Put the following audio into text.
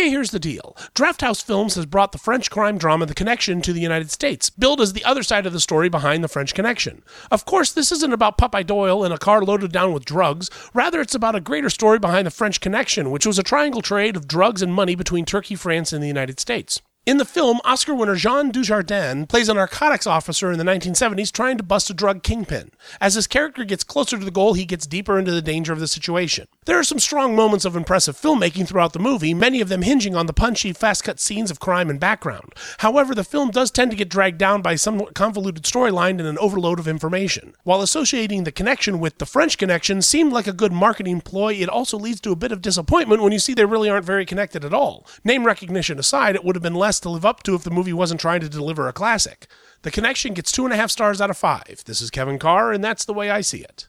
Okay, here's the deal. Drafthouse Films has brought the French crime drama The Connection to the United States, billed as the other side of the story behind The French Connection. Of course, this isn't about Popeye Doyle in a car loaded down with drugs. Rather, it's about a greater story behind The French Connection, which was a triangle trade of drugs and money between Turkey, France, and the United States. In the film, Oscar winner Jean Dujardin plays a narcotics officer in the 1970s trying to bust a drug kingpin. As his character gets closer to the goal, he gets deeper into the danger of the situation. There are some strong moments of impressive filmmaking throughout the movie, many of them hinging on the punchy, fast-cut scenes of crime and background. However, the film does tend to get dragged down by a somewhat convoluted storyline and an overload of information. While associating The Connection with The French Connection seemed like a good marketing ploy, it also leads to a bit of disappointment when you see they really aren't very connected at all. Name recognition aside, it would have been less to live up to if the movie wasn't trying to deliver a classic. The Connection gets 2.5 stars out of 5. This is Kevin Carr, and that's the way I see it.